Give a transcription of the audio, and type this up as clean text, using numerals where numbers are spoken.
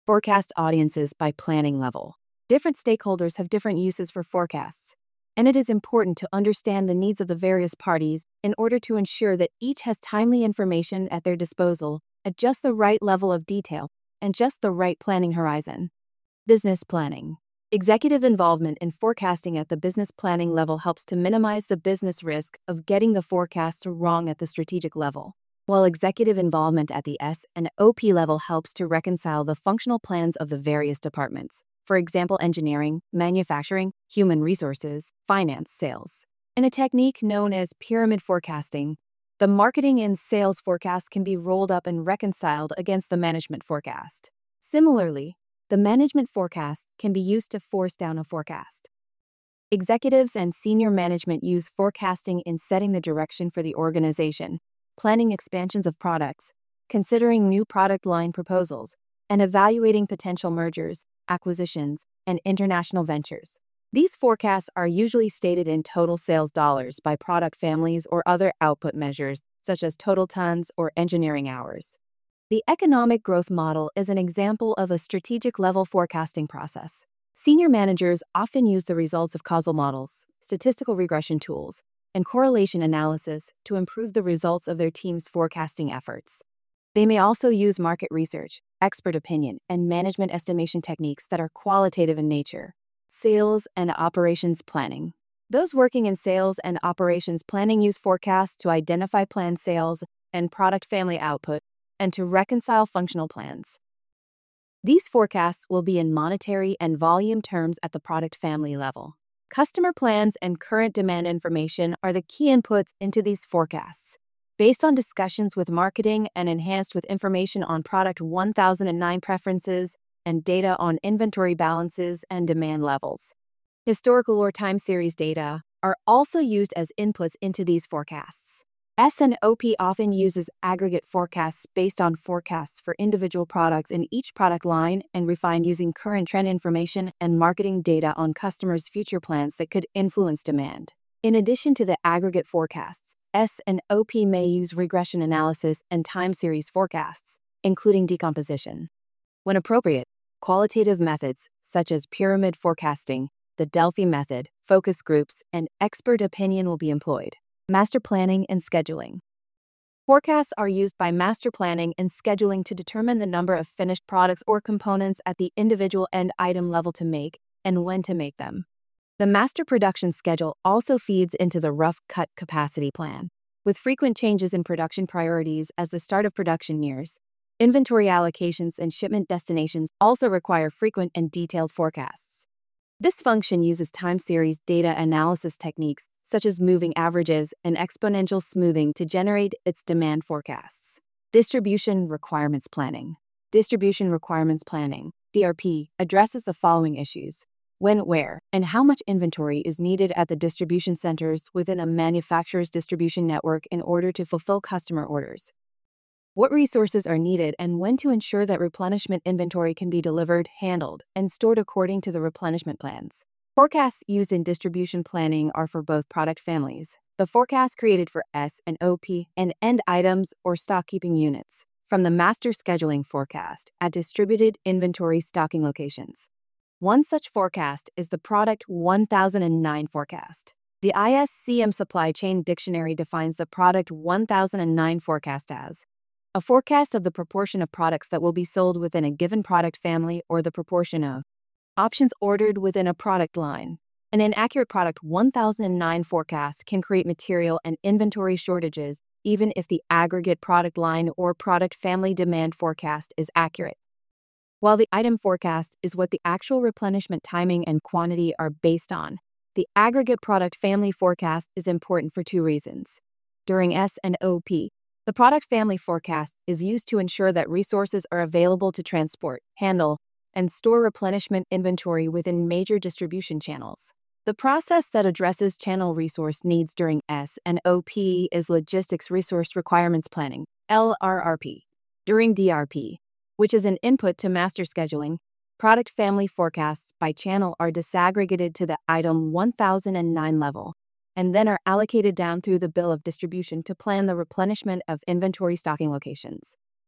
Forecast audiences by planning level. Different stakeholders have different uses for forecasts, and it is important to understand the needs of the various parties in order to ensure that each has timely information at their disposal at just the right level of detail and just the right planning horizon. Business planning. Executive involvement in forecasting at the business planning level helps to minimize the business risk of getting the forecasts wrong at the strategic level, while executive involvement at the S&OP level helps to reconcile the functional plans of the various departments, for example, engineering, manufacturing, human resources, finance, sales. In a technique known as pyramid forecasting, the marketing and sales forecast can be rolled up and reconciled against the management forecast. Similarly, the management forecast can be used to force down a forecast. Executives and senior management use forecasting in setting the direction for the organization, planning expansions of products, considering new product line proposals, and evaluating potential mergers, acquisitions, and international ventures. These forecasts are usually stated in total sales dollars by product families or other output measures, such as total tons or engineering hours. The economic growth model is an example of a strategic level forecasting process. Senior managers often use the results of causal models, statistical regression tools, and correlation analysis to improve the results of their team's forecasting efforts. They may also use market research, expert opinion, and management estimation techniques that are qualitative in nature. Sales and operations planning. Those working in sales and operations planning use forecasts to identify planned sales and product family output and to reconcile functional plans. These forecasts will be in monetary and volume terms at the product family level. Customer plans and current demand information are the key inputs into these forecasts, based on discussions with marketing and enhanced with information on product 1009 preferences and data on inventory balances and demand levels. Historical or time series data are also used as inputs into these forecasts. S&OP often uses aggregate forecasts based on forecasts for individual products in each product line and refined using current trend information and marketing data on customers' future plans that could influence demand. In addition to the aggregate forecasts, S&OP may use regression analysis and time series forecasts, including decomposition. When appropriate, qualitative methods such as pyramid forecasting, the Delphi method, focus groups, and expert opinion will be employed. Master planning and scheduling. Forecasts are used by master planning and scheduling to determine the number of finished products or components at the individual end item level to make and when to make them. The master production schedule also feeds into the rough cut capacity plan, with frequent changes in production priorities as the start of production nears. Inventory allocations and shipment destinations also require frequent and detailed forecasts. This function uses time series data analysis techniques such as moving averages and exponential smoothing to generate its demand forecasts. Distribution requirements planning. Distribution requirements planning, DRP, addresses the following issues: when, where, and how much inventory is needed at the distribution centers within a manufacturer's distribution network in order to fulfill customer orders. What resources are needed and when to ensure that replenishment inventory can be delivered, handled, and stored according to the replenishment plans. Forecasts used in distribution planning are for both product families. The forecast created for S&OP and end items or stock keeping units from the master scheduling forecast at distributed inventory stocking locations. One such forecast is the Product 1009 forecast. The ISCM Supply Chain Dictionary defines the Product 1009 forecast as a forecast of the proportion of products that will be sold within a given product family or the proportion of options ordered within a product line. An inaccurate Product 1009 forecast can create material and inventory shortages even if the aggregate product line or product family demand forecast is accurate. While the item forecast is what the actual replenishment timing and quantity are based on, the aggregate product family forecast is important for two reasons. During S&OP, the product family forecast is used to ensure that resources are available to transport, handle, and store replenishment inventory within major distribution channels. The process that addresses channel resource needs during S&OP is Logistics Resource Requirements Planning, LRRP. During DRP, which is an input to master scheduling, product family forecasts by channel are disaggregated to the item 1009 level, and then are allocated down through the bill of distribution to plan the replenishment of inventory stocking locations.